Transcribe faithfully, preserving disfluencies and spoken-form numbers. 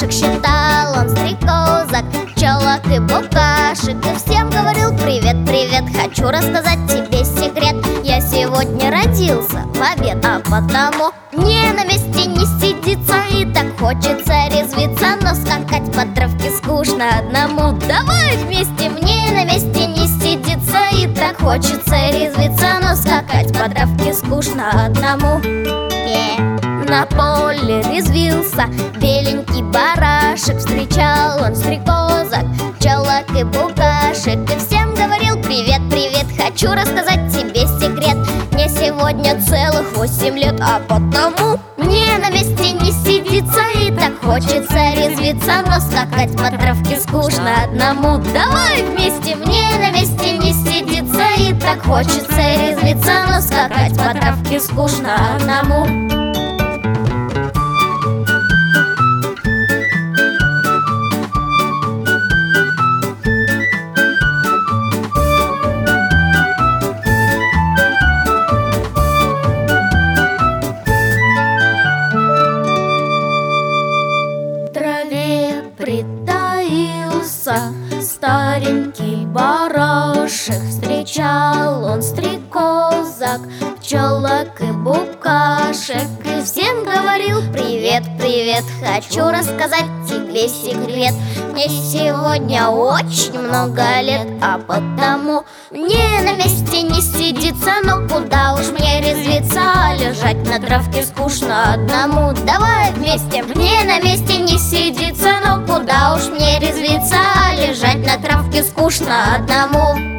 барашек, считал он стрекозок, пчелок и букашек, и всем говорил: привет, привет, хочу рассказать тебе секрет. Я сегодня родился в обед, а потому мне на месте не сидится, и так хочется резвиться, но скакать по травке скучно одному. Давай вместе, мне на месте не сидится, и так хочется резвиться, но скакать по травке скучно одному. Yeah. На поле резвился беленький барашек, встречал он стрекозок, пчелок и букашек, и всем говорил: привет, привет, хочу рассказать тебе секрет. Мне сегодня целых восемь лет, а потому мне на месте не сидится, и так хочется резвиться, но скакать по травке скучно одному. Давай вместе, мне на месте не сидится, и так хочется резвиться, но скакать по травке скучно одному. Притаился старенький барашек, встречал он стрекозок, пчелок и букашек, и всем говорил: привет, привет, хочу рассказать тебе секрет. Мне сегодня очень много лет, а потому мне на месте не сидится, но куда уж мне резвиться, лежать на травке скучно одному. Давай вместе, мне на месте не сидится, но куда уж мне резвиться, лежать на травке скучно одному.